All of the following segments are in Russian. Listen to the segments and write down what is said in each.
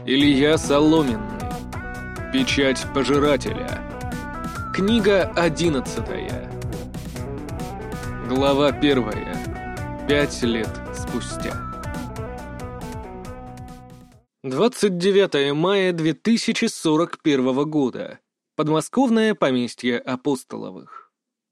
Илья Соломенный. Печать пожирателя. Книга 11. Глава 1. 5 лет спустя. 29 мая 2041 года. Подмосковное поместье Апостоловых.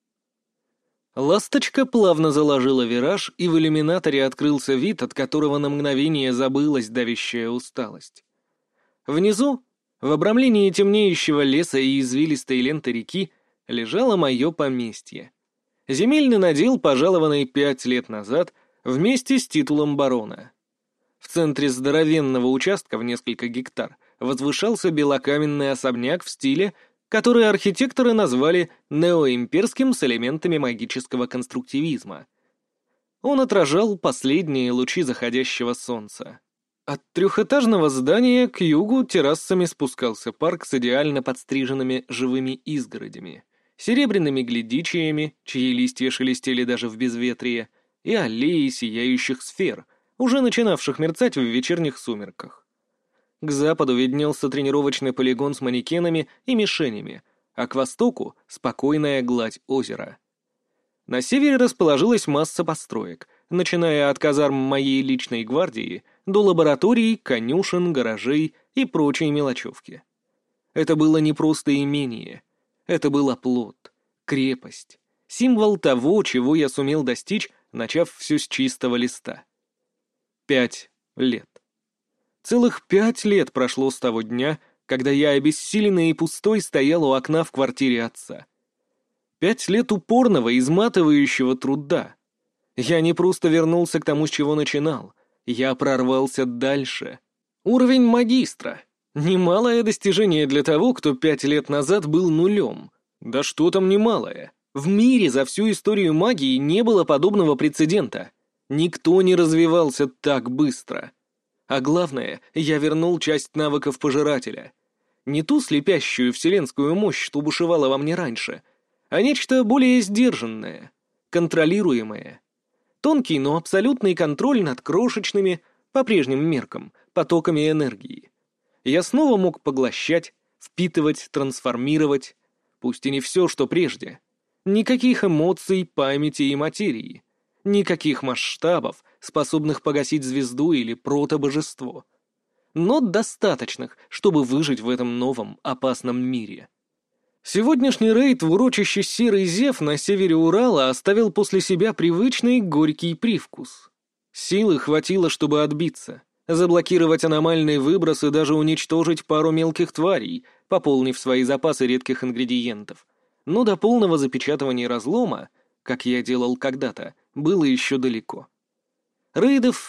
«Ласточка» плавно заложила вираж, и в иллюминаторе открылся вид, от которого на мгновение забылась давящая усталость. Внизу, в обрамлении темнеющего леса и извилистой ленты реки, лежало мое поместье. Земельный надел, пожалованный 5 лет назад, вместе с титулом барона. В центре здоровенного участка в несколько гектар возвышался белокаменный особняк в стиле, который архитекторы назвали неоимперским с элементами магического конструктивизма. Он отражал последние лучи заходящего солнца. От трехэтажного здания к югу террасами спускался парк с идеально подстриженными живыми изгородями, серебряными глядичиями, чьи листья шелестели даже в безветрие, и аллеи сияющих сфер, уже начинавших мерцать в вечерних сумерках. К западу виднелся тренировочный полигон с манекенами и мишенями, а к востоку — спокойная гладь озера. На севере расположилась масса построек, начиная от казарм моей личной гвардии до лабораторий, конюшен, гаражей и прочей мелочевки. Это было не просто имение. Это был оплот, крепость, символ того, чего я сумел достичь, начав все с чистого листа. 5 лет. Целых 5 лет прошло с того дня, когда я обессиленный и пустой стоял у окна в квартире отца. 5 лет упорного, изматывающего труда. Я не просто вернулся к тому, с чего начинал. Я прорвался дальше. Уровень магистра. Немалое достижение для того, кто 5 лет назад был нулем. Да что там немалое. В мире за всю историю магии не было подобного прецедента. Никто не развивался так быстро. А главное, я вернул часть навыков пожирателя. Не ту слепящую вселенскую мощь, что бушевала во мне раньше, а нечто более сдержанное, контролируемое. Тонкий, но абсолютный контроль над крошечными, по прежним меркам, потоками энергии. Я снова мог поглощать, впитывать, трансформировать, пусть и не все, что прежде. Никаких эмоций, памяти и материи. Никаких масштабов, способных погасить звезду или протобожество. Но достаточных, чтобы выжить в этом новом, опасном мире. Сегодняшний рейд в урочище Серый Зев на севере Урала оставил после себя привычный горький привкус. Силы хватило, чтобы отбиться, заблокировать аномальные выбросы и даже уничтожить пару мелких тварей, пополнив свои запасы редких ингредиентов. Но до полного запечатывания разлома, как я делал когда-то, было еще далеко. Рейдов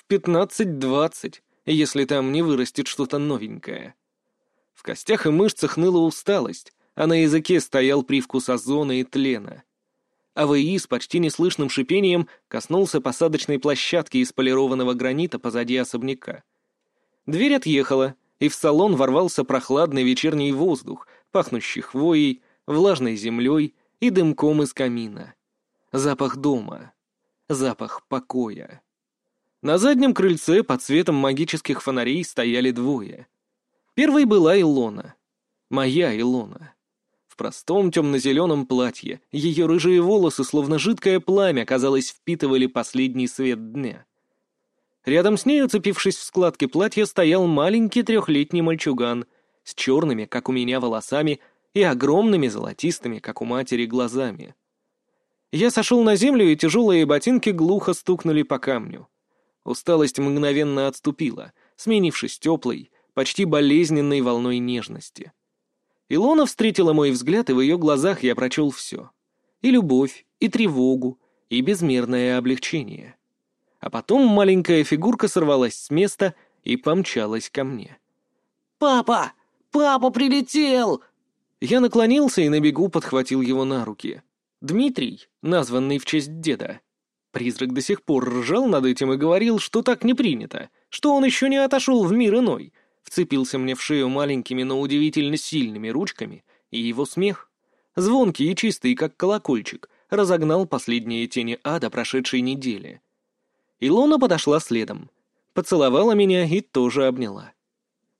15-20, если там не вырастет что-то новенькое. В костях и мышцах ныла усталость, а на языке стоял привкус озона и тлена. АВИ с почти неслышным шипением коснулся посадочной площадки из полированного гранита позади особняка. Дверь отъехала, и в салон ворвался прохладный вечерний воздух, пахнущий хвоей, влажной землей и дымком из камина. Запах дома. Запах покоя. На заднем крыльце под светом магических фонарей стояли двое. Первой была Илона. Моя Илона. В простом темно-зеленом платье ее рыжие волосы, словно жидкое пламя, казалось, впитывали последний свет дня. Рядом с ней, уцепившись в складки платья, стоял маленький 3-летний мальчуган с черными, как у меня, волосами и огромными золотистыми, как у матери, глазами. Я сошел на землю, и тяжелые ботинки глухо стукнули по камню. Усталость мгновенно отступила, сменившись теплой, почти болезненной волной нежности. Илона встретила мой взгляд, и в ее глазах я прочел все. И любовь, и тревогу, и безмерное облегчение. А потом маленькая фигурка сорвалась с места и помчалась ко мне. «Папа! Папа прилетел!» Я наклонился и на бегу подхватил его на руки. Дмитрий, названный в честь деда. Призрак до сих пор ржал над этим и говорил, что так не принято, что он еще не отошел в мир иной. Вцепился мне в шею маленькими, но удивительно сильными ручками, и его смех, звонкий и чистый, как колокольчик, разогнал последние тени ада прошедшей недели. Илона подошла следом, поцеловала меня и тоже обняла.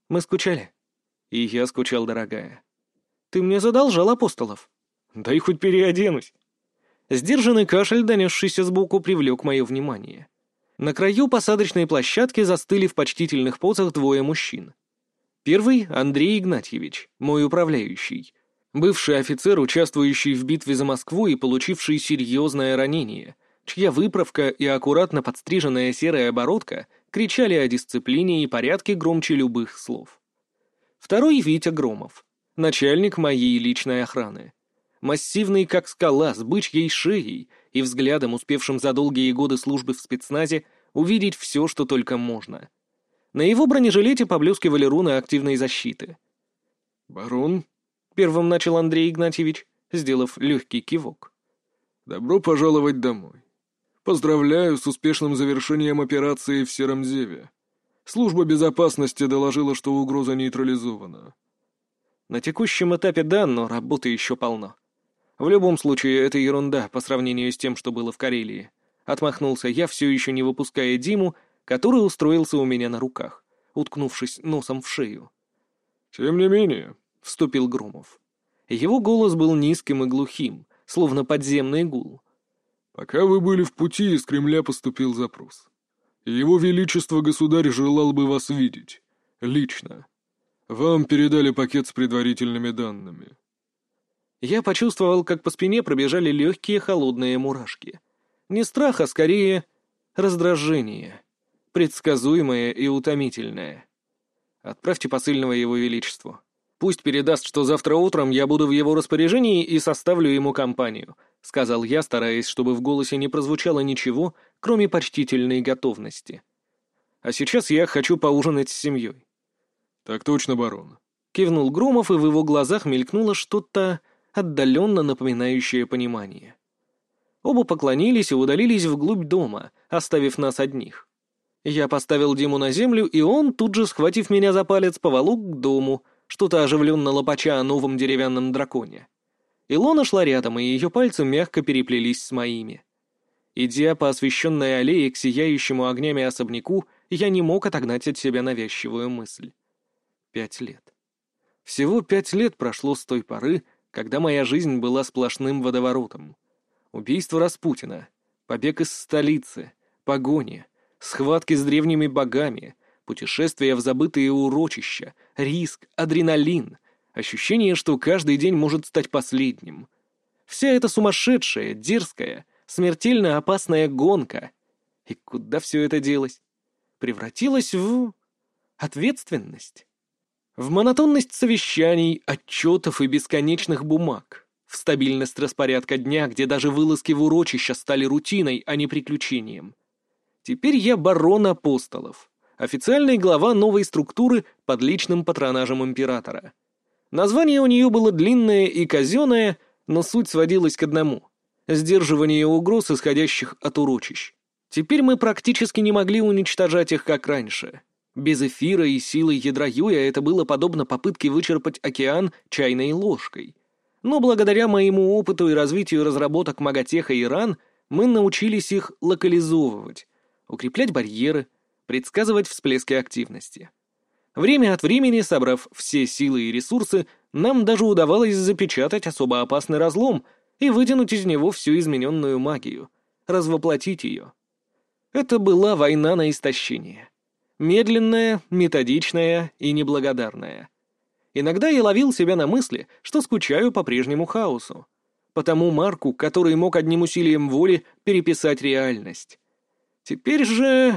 Мы скучали. И я скучал, дорогая. Ты мне задолжал, Апостолов. Дай хоть переоденусь. Сдержанный кашель, донесшийся сбоку, привлек мое внимание. На краю посадочной площадки застыли в почтительных позах двое мужчин. Первый — Андрей Игнатьевич, мой управляющий. Бывший офицер, участвующий в битве за Москву и получивший серьезное ранение, чья выправка и аккуратно подстриженная серая бородка кричали о дисциплине и порядке громче любых слов. Второй — Витя Громов, начальник моей личной охраны. Массивный, как скала, с бычьей шеей и взглядом, успевшим за долгие годы службы в спецназе увидеть все, что только можно. На его бронежилете поблескивали руны активной защиты. «Барон?» — первым начал Андрей Игнатьевич, сделав легкий кивок. «Добро пожаловать домой. Поздравляю с успешным завершением операции в Сером Зеве. Служба безопасности доложила, что угроза нейтрализована». «На текущем этапе да, но работы еще полно. В любом случае, это ерунда по сравнению с тем, что было в Карелии». Отмахнулся я, все еще не выпуская Диму, который устроился у меня на руках, уткнувшись носом в шею. «Тем не менее», — вступил Громов. Его голос был низким и глухим, словно подземный гул. «Пока вы были в пути, из Кремля поступил запрос. Его Величество Государь желал бы вас видеть. Лично. Вам передали пакет с предварительными данными». Я почувствовал, как по спине пробежали легкие холодные мурашки. Не страх, а скорее раздражение. Предсказуемое и утомительное. «Отправьте посыльного Его Величеству. Пусть передаст, что завтра утром я буду в его распоряжении и составлю ему компанию», — сказал я, стараясь, чтобы в голосе не прозвучало ничего, кроме почтительной готовности. «А сейчас я хочу поужинать с семьей». «Так точно, барон», — кивнул Громов, и в его глазах мелькнуло что-то отдаленно напоминающее понимание. Оба поклонились и удалились вглубь дома, оставив нас одних. Я поставил Диму на землю, и он, тут же схватив меня за палец, поволок к дому, что-то оживленно лопача о новом деревянном драконе. Илона шла рядом, и ее пальцы мягко переплелись с моими. Идя по освещенной аллее к сияющему огнями особняку, я не мог отогнать от себя навязчивую мысль. 5 лет. Всего 5 лет прошло с той поры, когда моя жизнь была сплошным водоворотом. Убийство Распутина, побег из столицы, погони, схватки с древними богами, путешествия в забытые урочища, риск, адреналин, ощущение, что каждый день может стать последним. Вся эта сумасшедшая, дерзкая, смертельно опасная гонка. И куда все это делось? Превратилось в ответственность. В монотонность совещаний, отчетов и бесконечных бумаг. В стабильность распорядка дня, где даже вылазки в урочища стали рутиной, а не приключением. Теперь я барон Апостолов, официальный глава новой структуры под личным патронажем императора. Название у нее было длинное и казенное, но суть сводилась к одному — сдерживание угроз, исходящих от урочищ. Теперь мы практически не могли уничтожать их, как раньше. Без эфира и силы ядра Юя это было подобно попытке вычерпать океан чайной ложкой. Но благодаря моему опыту и развитию разработок Маготеха и РАН мы научились их локализовывать, укреплять барьеры, предсказывать всплески активности. Время от времени, собрав все силы и ресурсы, нам даже удавалось запечатать особо опасный разлом и вытянуть из него всю измененную магию, развоплотить ее. Это была война на истощение. Медленная, методичная и неблагодарная. Иногда я ловил себя на мысли, что скучаю по прежнему хаосу, по тому Марку, который мог одним усилием воли переписать реальность. Теперь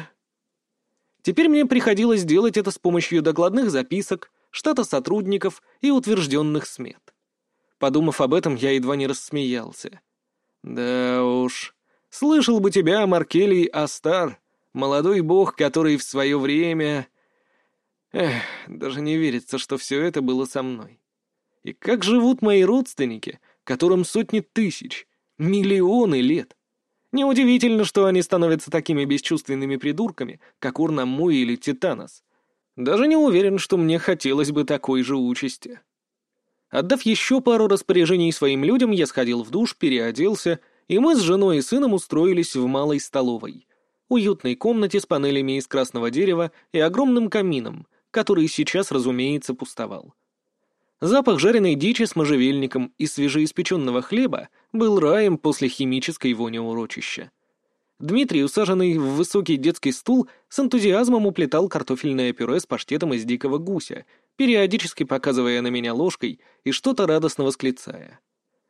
мне приходилось делать это с помощью докладных записок, штата сотрудников и утвержденных смет. Подумав об этом, я едва не рассмеялся. Да уж, слышал бы тебя, Маркелий Астар, молодой бог, который в свое время... даже не верится, что все это было со мной. И как живут мои родственники, которым сотни тысяч, миллионы лет? Неудивительно, что они становятся такими бесчувственными придурками, как Урнамму или Титанос. Даже не уверен, что мне хотелось бы такой же участи. Отдав еще пару распоряжений своим людям, я сходил в душ, переоделся, и мы с женой и сыном устроились в малой столовой. Уютной комнате с панелями из красного дерева и огромным камином, который сейчас, разумеется, пустовал. Запах жареной дичи с можжевельником и свежеиспеченного хлеба был раем после химической вони урочища. Дмитрий, усаженный в высокий детский стул, с энтузиазмом уплетал картофельное пюре с паштетом из дикого гуся, периодически показывая на меня ложкой и что-то радостно восклицая.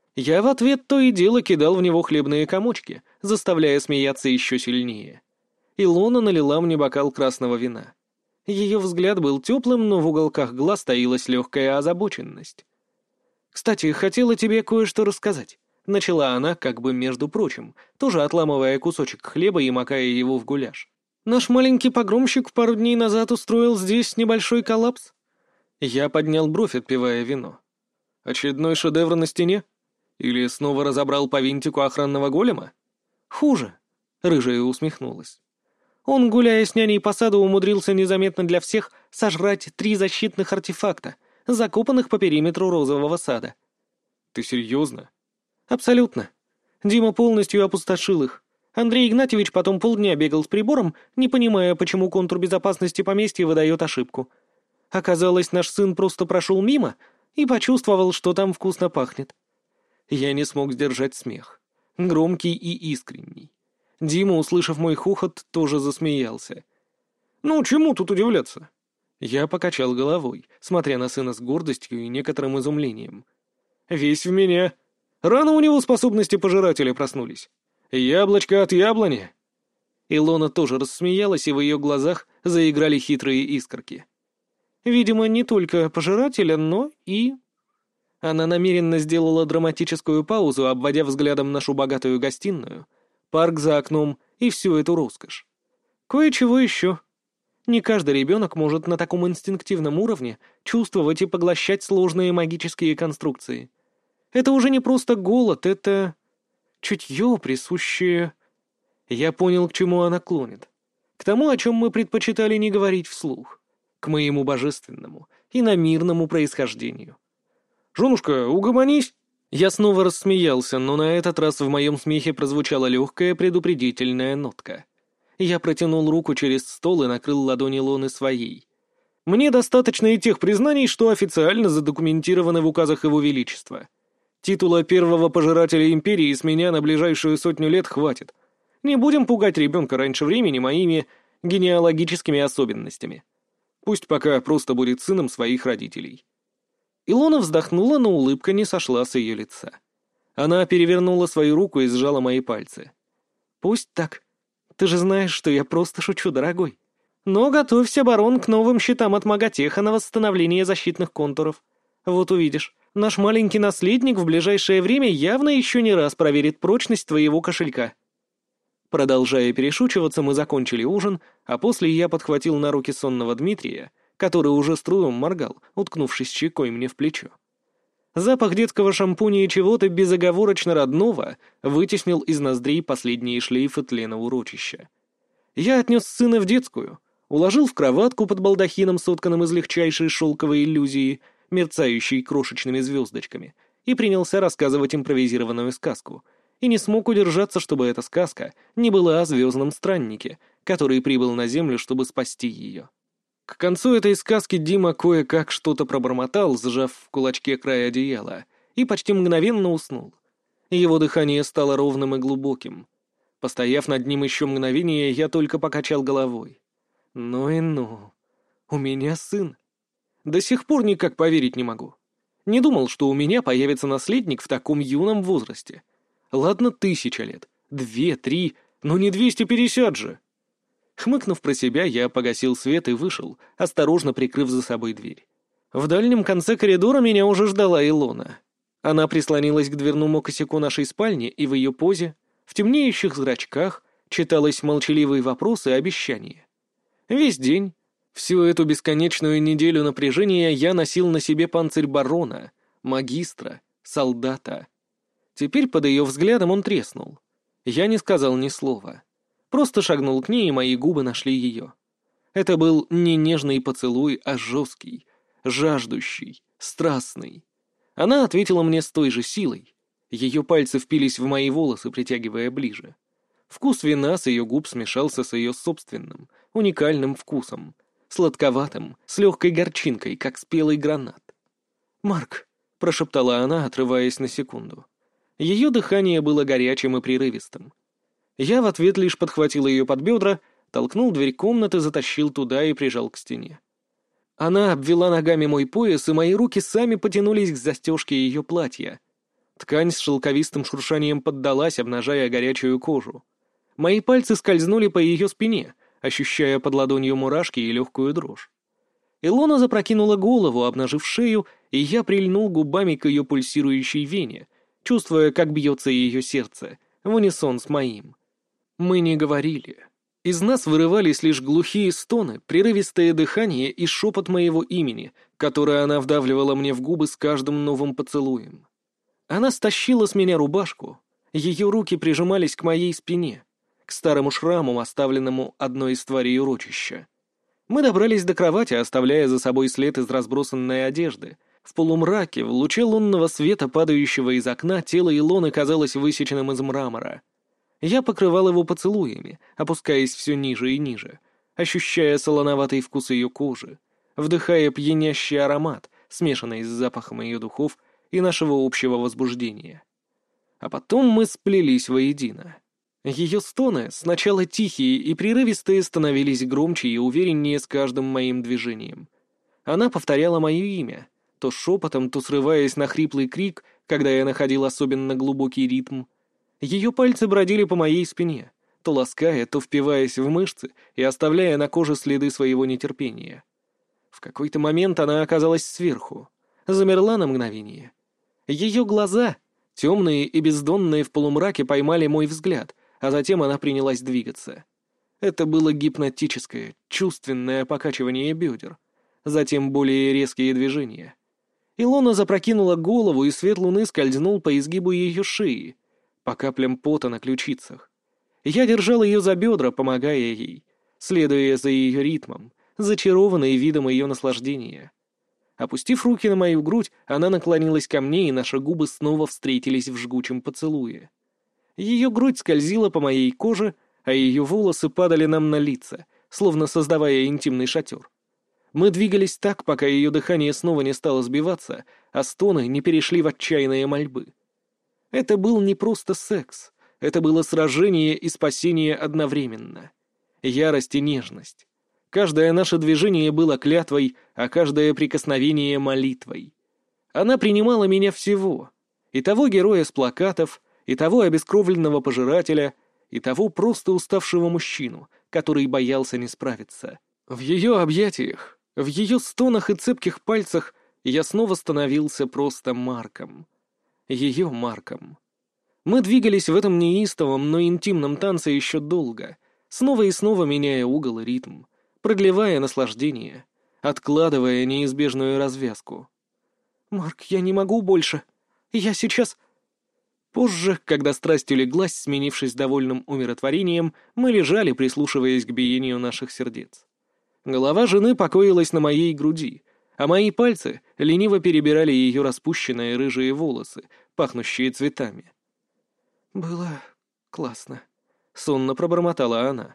Я в ответ то и дело кидал в него хлебные комочки, заставляя смеяться еще сильнее. Илона налила мне бокал красного вина. Ее взгляд был теплым, но в уголках глаз таилась легкая озабоченность. «Кстати, хотела тебе кое-что рассказать», — начала она, как бы между прочим, тоже отламывая кусочек хлеба и макая его в гуляш. «Наш маленький погромщик пару дней назад устроил здесь небольшой коллапс». Я поднял бровь, отпивая вино. «Очередной шедевр на стене? Или снова разобрал по винтику охранного голема?» «Хуже», — рыжая усмехнулась. «Он, гуляя с няней по саду, умудрился незаметно для всех сожрать 3 защитных артефакта, закопанных по периметру розового сада». «Ты серьезно?» «Абсолютно. Дима полностью опустошил их. Андрей Игнатьевич потом полдня бегал с прибором, не понимая, почему контур безопасности поместья выдает ошибку. Оказалось, наш сын просто прошел мимо и почувствовал, что там вкусно пахнет». Я не смог сдержать смех. Громкий и искренний. Дима, услышав мой хохот, тоже засмеялся. «Ну, чему тут удивляться?» Я покачал головой, смотря на сына с гордостью и некоторым изумлением. «Весь в меня. Рано у него способности пожирателя проснулись. Яблочко от яблони». Илона тоже рассмеялась, и в ее глазах заиграли хитрые искорки. «Видимо, не только пожирателя, но и...» Она намеренно сделала драматическую паузу, обводя взглядом нашу богатую гостиную, парк за окном и всю эту роскошь. Кое-чего еще. Не каждый ребенок может на таком инстинктивном уровне чувствовать и поглощать сложные магические конструкции. Это уже не просто голод, это чутье, присущее... Я понял, к чему она клонит. К тому, о чем мы предпочитали не говорить вслух. К моему божественному, иномирному происхождению. «Женушка, угомонись!» Я снова рассмеялся, но на этот раз в моем смехе прозвучала легкая предупредительная нотка. Я протянул руку через стол и накрыл ладони Лоны своей. «Мне достаточно и тех признаний, что официально задокументированы в указах Его Величества. Титула первого пожирателя империи с меня на ближайшую 100 лет хватит. Не будем пугать ребенка раньше времени моими генеалогическими особенностями. Пусть пока просто будет сыном своих родителей». Илона вздохнула, но улыбка не сошла с ее лица. Она перевернула свою руку и сжала мои пальцы. «Пусть так. Ты же знаешь, что я просто шучу, дорогой. Но готовься, барон, к новым счетам от Маготеха на восстановление защитных контуров. Вот увидишь, наш маленький наследник в ближайшее время явно еще не раз проверит прочность твоего кошелька». Продолжая перешучиваться, мы закончили ужин, а после я подхватил на руки сонного Дмитрия, который уже с трудом моргал, уткнувшись щекой мне в плечо. Запах детского шампуня и чего-то безоговорочно родного вытеснил из ноздрей последние шлейфы тлена урочища. Я отнес сына в детскую, уложил в кроватку под балдахином, сотканным из легчайшей шелковой иллюзии, мерцающей крошечными звездочками, и принялся рассказывать импровизированную сказку, и не смог удержаться, чтобы эта сказка не была о звездном страннике, который прибыл на Землю, чтобы спасти ее. К концу этой сказки Дима кое-как что-то пробормотал, сжав в кулачке край одеяла, и почти мгновенно уснул. Его дыхание стало ровным и глубоким. Постояв над ним еще мгновение, я только покачал головой. Ну и ну. У меня сын. До сих пор никак поверить не могу. Не думал, что у меня появится наследник в таком юном возрасте. Ладно, 1000 лет. 2, 3, но не 250 же. Хмыкнув про себя, я погасил свет и вышел, осторожно прикрыв за собой дверь. В дальнем конце коридора меня уже ждала Илона. Она прислонилась к дверному косяку нашей спальни, и в ее позе, в темнеющих зрачках, читалось молчаливые вопросы и обещания. Весь день, всю эту бесконечную неделю напряжения я носил на себе панцирь барона, магистра, солдата. Теперь под ее взглядом он треснул. Я не сказал ни слова. Просто шагнул к ней, и мои губы нашли ее. Это был не нежный поцелуй, а жесткий, жаждущий, страстный. Она ответила мне с той же силой. Ее пальцы впились в мои волосы, притягивая ближе. Вкус вина с ее губ смешался с ее собственным, уникальным вкусом. сладковатым, с легкой горчинкой, как спелый гранат. «Марк», — прошептала она, отрываясь на секунду. Ее дыхание было горячим и прерывистым. Я в ответ лишь подхватил ее под бедра, толкнул дверь комнаты, затащил туда и прижал к стене. Она обвела ногами мой пояс, и мои руки сами потянулись к застежке ее платья. Ткань с шелковистым шуршанием поддалась, обнажая горячую кожу. Мои пальцы скользнули по ее спине, ощущая под ладонью мурашки и легкую дрожь. Илона запрокинула голову, обнажив шею, и я прильнул губами к ее пульсирующей вене, чувствуя, как бьется ее сердце, в унисон с моим. Мы не говорили. Из нас вырывались лишь глухие стоны, прерывистое дыхание и шепот моего имени, которое она вдавливала мне в губы с каждым новым поцелуем. Она стащила с меня рубашку, ее руки прижимались к моей спине, к старому шраму, оставленному одной из тварей урочища. Мы добрались до кровати, оставляя за собой след из разбросанной одежды. В полумраке, в луче лунного света, падающего из окна, тело Илоны казалось высеченным из мрамора. Я покрывал его поцелуями, опускаясь все ниже и ниже, ощущая солоноватый вкус ее кожи, вдыхая пьянящий аромат, смешанный с запахом ее духов и нашего общего возбуждения. А потом мы сплелись воедино. Ее стоны, сначала тихие и прерывистые, становились громче и увереннее с каждым моим движением. Она повторяла мое имя, то шепотом, то срываясь на хриплый крик, когда я находил особенно глубокий ритм. Ее пальцы бродили по моей спине, то лаская, то впиваясь в мышцы и оставляя на коже следы своего нетерпения. В какой-то момент она оказалась сверху, замерла на мгновение. Ее глаза, темные и бездонные в полумраке, поймали мой взгляд, а затем она принялась двигаться. Это было гипнотическое, чувственное покачивание бедер, затем более резкие движения. Илона запрокинула голову, и свет луны скользнул по изгибу ее шеи, по каплям пота на ключицах. Я держал ее за бедра, помогая ей, следуя за ее ритмом, зачарованный видом ее наслаждения. Опустив руки на мою грудь, она наклонилась ко мне, и наши губы снова встретились в жгучем поцелуе. Ее грудь скользила по моей коже, а ее волосы падали нам на лица, словно создавая интимный шатер. Мы двигались так, пока ее дыхание снова не стало сбиваться, а стоны не перешли в отчаянные мольбы. Это был не просто секс, это было сражение и спасение одновременно. Ярость и нежность. Каждое наше движение было клятвой, а каждое прикосновение — молитвой. Она принимала меня всего. И того героя с плакатов, и того обескровленного пожирателя, и того просто уставшего мужчину, который боялся не справиться. В ее объятиях, в ее стонах и цепких пальцах я снова становился просто Марком. Ее Марком. Мы двигались в этом неистовом, но интимном танце еще долго, снова и снова меняя угол и ритм, продлевая наслаждение, откладывая неизбежную развязку. «Марк, я не могу больше. Я сейчас...» Позже, когда страсть улеглась, сменившись довольным умиротворением, мы лежали, прислушиваясь к биению наших сердец. Голова жены покоилась на моей груди, а мои пальцы лениво перебирали ее распущенные рыжие волосы, пахнущие цветами. «Было классно», — сонно пробормотала она.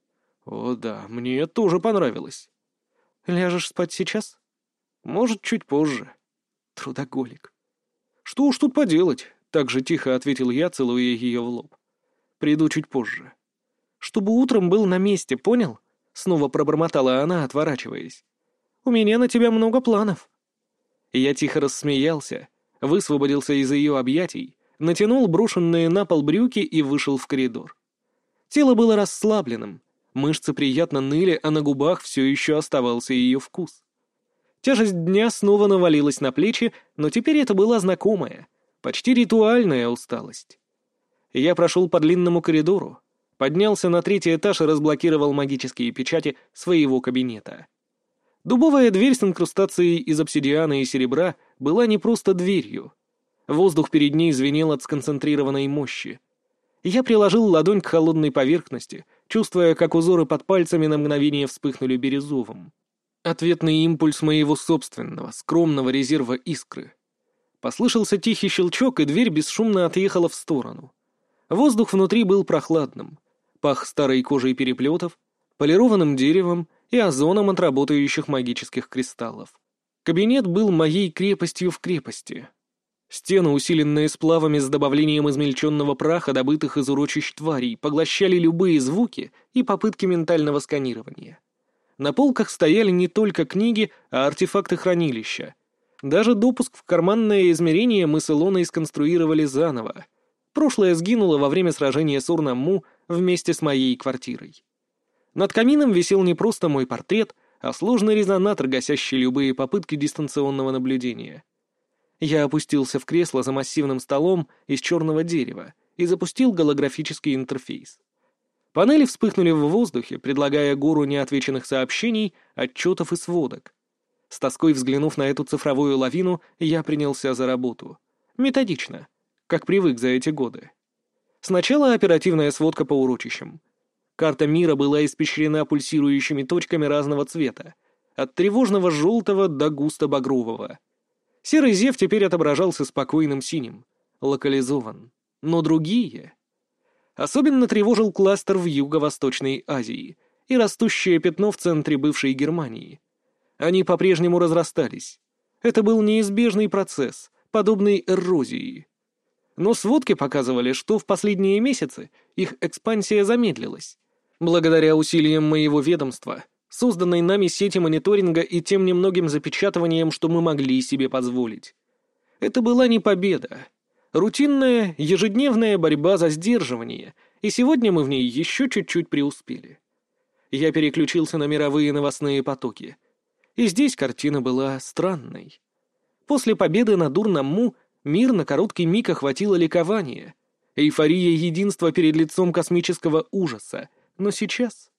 «О да, мне тоже понравилось». «Ляжешь спать сейчас?» «Может, чуть позже». «Трудоголик». «Что уж тут поделать?» — так же тихо ответил я, целуя ее в лоб. «Приду чуть позже». «Чтобы утром был на месте, понял?» — снова пробормотала она, отворачиваясь. «У меня на тебя много планов». Я тихо рассмеялся, высвободился из ее объятий, натянул брошенные на пол брюки и вышел в коридор. Тело было расслабленным, мышцы приятно ныли, а на губах все еще оставался ее вкус. Тяжесть дня снова навалилась на плечи, но теперь это была знакомая, почти ритуальная усталость. Я прошел по длинному коридору, поднялся на 3-й этаж и разблокировал магические печати своего кабинета. Дубовая дверь с инкрустацией из обсидиана и серебра была не просто дверью. Воздух перед ней звенел от сконцентрированной мощи. Я приложил ладонь к холодной поверхности, чувствуя, как узоры под пальцами на мгновение вспыхнули бирюзовым. Ответный импульс моего собственного, скромного резерва искры. Послышался тихий щелчок, и дверь бесшумно отъехала в сторону. Воздух внутри был прохладным, пах старой кожей переплетов, полированным деревом и озоном от работающих магических кристаллов. Кабинет был моей крепостью в крепости. Стены, усиленные сплавами с добавлением измельченного праха, добытых из урочищ тварей, поглощали любые звуки и попытки ментального сканирования. На полках стояли не только книги, а артефакты хранилища. Даже допуск в карманное измерение мы с Илоной сконструировали заново. Прошлое сгинуло во время сражения с Урнамму вместе с моей квартирой. Над камином висел не просто мой портрет, а сложный резонатор, гасящий любые попытки дистанционного наблюдения. Я опустился в кресло за массивным столом из черного дерева и запустил голографический интерфейс. Панели вспыхнули в воздухе, предлагая гору неотвеченных сообщений, отчетов и сводок. С тоской взглянув на эту цифровую лавину, я принялся за работу. Методично, как привык за эти годы. Сначала оперативная сводка по урочищам. Карта мира была испещрена пульсирующими точками разного цвета, от тревожного желтого до густо-багрового. Серый зев теперь отображался спокойным синим, локализован. Но другие... Особенно тревожил кластер в Юго-Восточной Азии и растущее пятно в центре бывшей Германии. Они по-прежнему разрастались. Это был неизбежный процесс, подобный эрозии. Но сводки показывали, что в последние месяцы их экспансия замедлилась. Благодаря усилиям моего ведомства, созданной нами сети мониторинга и тем немногим запечатываниям, что мы могли себе позволить. Это была не победа. Рутинная, ежедневная борьба за сдерживание, и сегодня мы в ней еще чуть-чуть преуспели. Я переключился на мировые новостные потоки. И здесь картина была странной. После победы над Урнамму мир на короткий миг охватило ликование, эйфория единства перед лицом космического ужаса. Но сейчас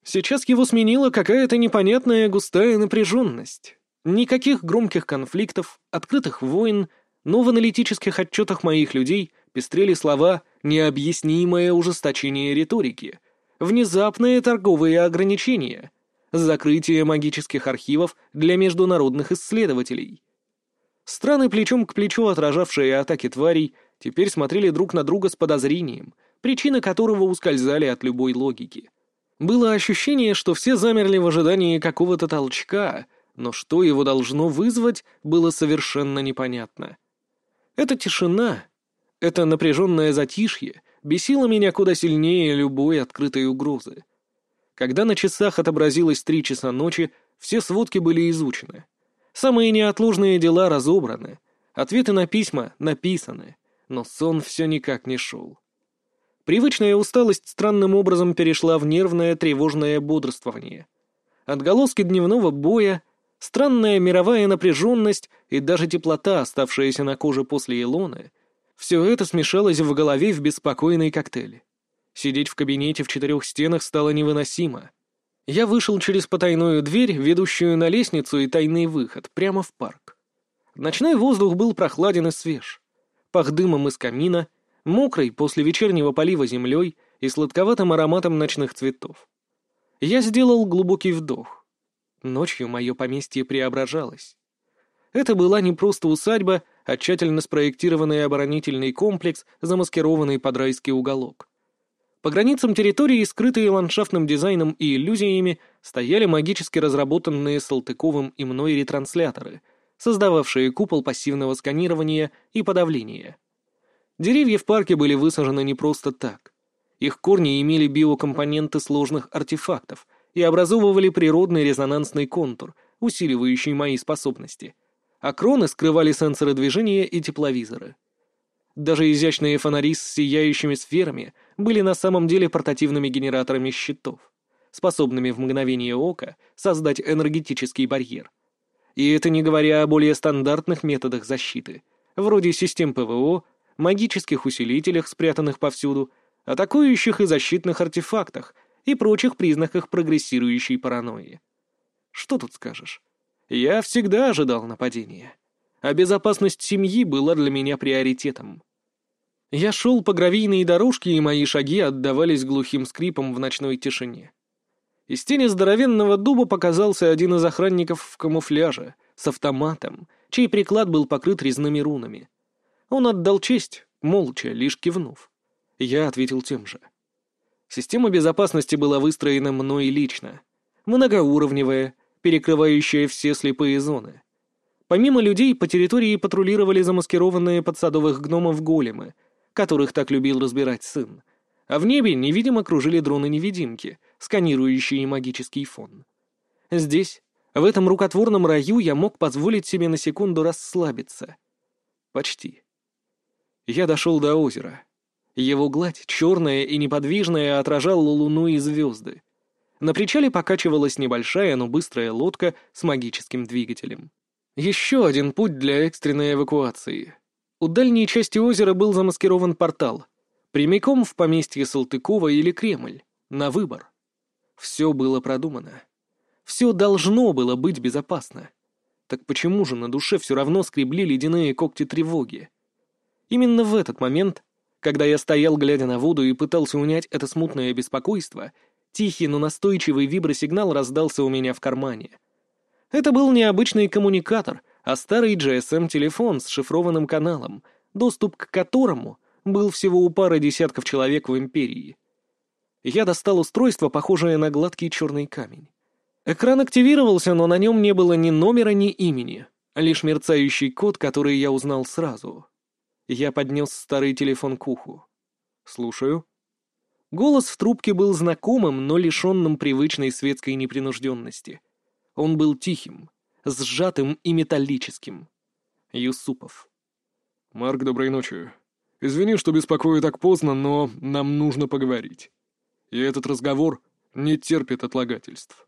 его сменила какая-то непонятная густая напряженность. Никаких громких конфликтов, открытых войн, но в аналитических отчетах моих людей пестрели слова «необъяснимое ужесточение риторики», «внезапные торговые ограничения», «закрытие магических архивов для международных исследователей». Страны, плечом к плечу отражавшие атаки тварей, теперь смотрели друг на друга с подозрением, причины которого ускользали от любой логики. Было ощущение, что все замерли в ожидании какого-то толчка, но что его должно вызвать, было совершенно непонятно. Эта тишина, это напряженное затишье бесило меня куда сильнее любой открытой угрозы. Когда на часах отобразилось 3 часа ночи, все сводки были изучены. Самые неотложные дела разобраны, ответы на письма написаны, но сон все никак не шел. Привычная усталость странным образом перешла в нервное тревожное бодрствование. Отголоски дневного боя, странная мировая напряженность и даже теплота, оставшаяся на коже после Илоны, все это смешалось в голове в беспокойный коктейль. Сидеть в кабинете в 4 стенах стало невыносимо. Я вышел через потайную дверь, ведущую на лестницу и тайный выход, прямо в парк. Ночной воздух был прохладен и свеж. Пах дымом из камина, мокрый после вечернего полива землей и сладковатым ароматом ночных цветов. Я сделал глубокий вдох. Ночью мое поместье преображалось. Это была не просто усадьба, а тщательно спроектированный оборонительный комплекс, замаскированный под райский уголок. По границам территории, скрытые ландшафтным дизайном и иллюзиями, стояли магически разработанные Салтыковым и мной ретрансляторы, создававшие купол пассивного сканирования и подавления. Деревья в парке были высажены не просто так. Их корни имели биокомпоненты сложных артефактов и образовывали природный резонансный контур, усиливающий мои способности, а кроны скрывали сенсоры движения и тепловизоры. Даже изящные фонари с сияющими сферами были на самом деле портативными генераторами щитов, способными в мгновение ока создать энергетический барьер. И это не говоря о более стандартных методах защиты, вроде систем ПВО, магических усилителях, спрятанных повсюду, атакующих и защитных артефактах и прочих признаках прогрессирующей паранойи. Что тут скажешь? Я всегда ожидал нападения, а безопасность семьи была для меня приоритетом. Я шел по гравийной дорожке, и мои шаги отдавались глухим скрипом в ночной тишине. Из тени здоровенного дуба показался один из охранников в камуфляже, с автоматом, чей приклад был покрыт резными рунами. Он отдал честь, молча, лишь кивнув. Я ответил тем же. Система безопасности была выстроена мной лично. многоуровневая, перекрывающая все слепые зоны. Помимо людей, по территории патрулировали замаскированные под садовых гномов големы, которых так любил разбирать сын. А в небе невидимо кружили дроны-невидимки, сканирующие магический фон. Здесь, в этом рукотворном раю, я мог позволить себе на секунду расслабиться. Почти. Я дошел до озера. Его гладь, черная и неподвижная, отражала луну и звезды. На причале покачивалась небольшая, но быстрая лодка с магическим двигателем. Еще один путь для экстренной эвакуации. У дальней части озера был замаскирован портал. Прямиком в поместье Салтыкова или Кремль. На выбор. Все было продумано. Все должно было быть безопасно. Так почему же на душе все равно скребли ледяные когти тревоги? Именно в этот момент, когда я стоял, глядя на воду, и пытался унять это смутное беспокойство, тихий, но настойчивый вибросигнал раздался у меня в кармане. Это был не обычный коммуникатор, а старый GSM-телефон с шифрованным каналом, доступ к которому был всего у пары десятков человек в Империи. Я достал устройство, похожее на гладкий черный камень. Экран активировался, но на нем не было ни номера, ни имени, лишь мерцающий код, который я узнал сразу. Я поднес старый телефон к уху. «Слушаю». Голос в трубке был знакомым, но лишенным привычной светской непринужденности. Он был тихим, сжатым и металлическим. Юсупов. «Марк, доброй ночи. Извини, что беспокою так поздно, но нам нужно поговорить. И этот разговор не терпит отлагательств».